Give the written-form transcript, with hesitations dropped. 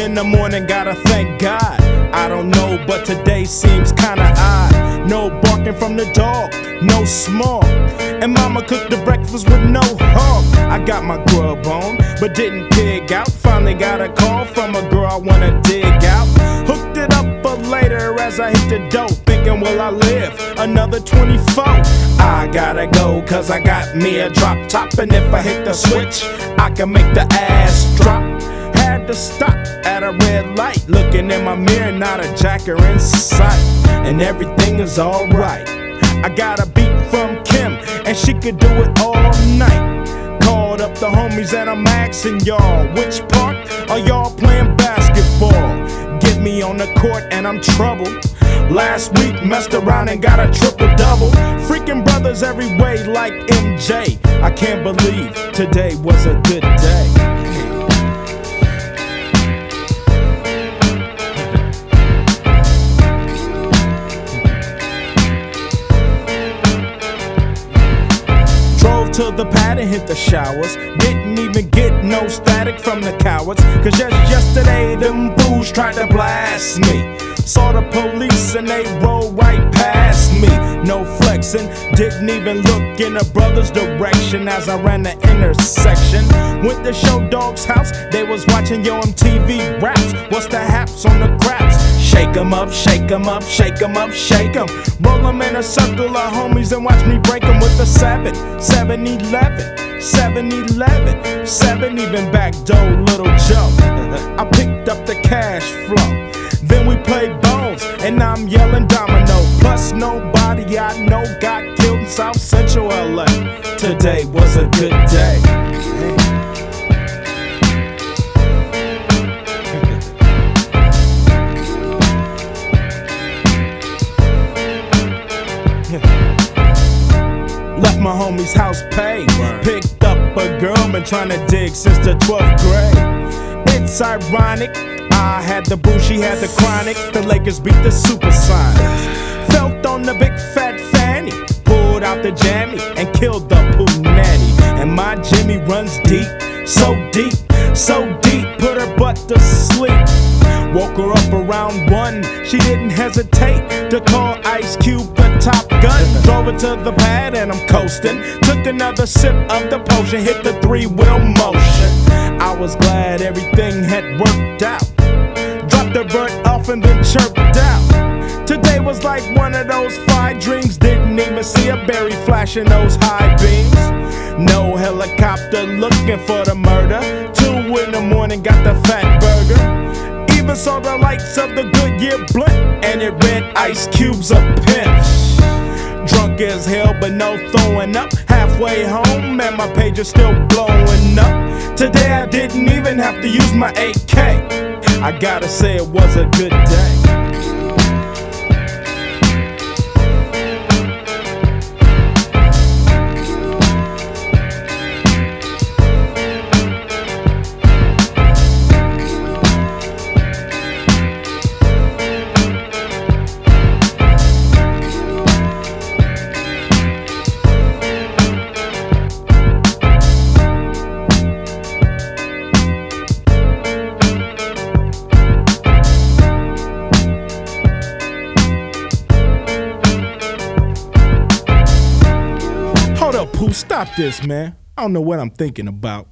in the morning, gotta thank God. I don't know, but today seems kinda odd. No barking from the dog, no smog. And mama cooked the breakfast with no hog. I got my grub on, but didn't pig out. Finally got a call from a girl I wanna dig out. Hooked it up for later as I hit the dope. Thinking, will I live another 24? I gotta go, cause I got me a drop top. And if I hit the switch, I can make the ass drop. Had to stop at a red light. Looking in my mirror, not a jacker in sight. And everything is alright. I got a beat from Kim, and she could do it all night. Called up the homies and I'm asking y'all, which part are y'all playing basketball? Get me on the court and I'm troubled. Last week messed around and got a triple-double. Freaking brothers every way like MJ. I can't believe today was a good day. To the pad and hit the showers. Didn't even get no static from the cowards. Cause just yesterday them fools tried to blast me. Saw the police and they rolled right past me. No flexing, didn't even look in a brother's direction as I ran the intersection. Went to Show Dog's house, they was watching Yo MTV raps. What's the haps on the craps? Shake 'em up, shake 'em up, shake 'em up, shake 'em. Roll 'em in a circle of homies and watch me break 'em with a 7-11, 7-11, 7 even back door Little Joe. I picked up the cash flow. Then we played bones, and I'm yelling domino. Plus nobody I know got killed in South Central LA. Today was a good day. Left my homie's house paid. Picked up a girl, been trying to dig since the 12th grade. It's ironic, I had the boo, she had the chronic. The Lakers beat the Supersonics. Felt on the big fat fanny. Pulled out the jammy and killed the poo nanny. And my Jimmy runs deep, so deep, so deep. Put her butt to sleep. Woke her up around 1. She didn't hesitate to call Ice Cube the Top Gun. Drove her to the pad and I'm coasting. Took another sip of the potion, hit the 3-wheel motion. I was glad everything had worked out. Dropped the bird off and then chirped out. Today was like one of those fly dreams. Didn't even see a berry flashing those high beams. No helicopter looking for the murder. 2 in the morning, got the fat burger. Even saw the lights of the Goodyear blimp, and it read Ice Cube's a pimp. Drunk as hell, but no throwing up. Halfway home, and my page is still blowing up. Today I didn't even have to use my AK. I gotta say it was a good day. Hold up, Pooh, stop this, man. I don't know what I'm thinking about.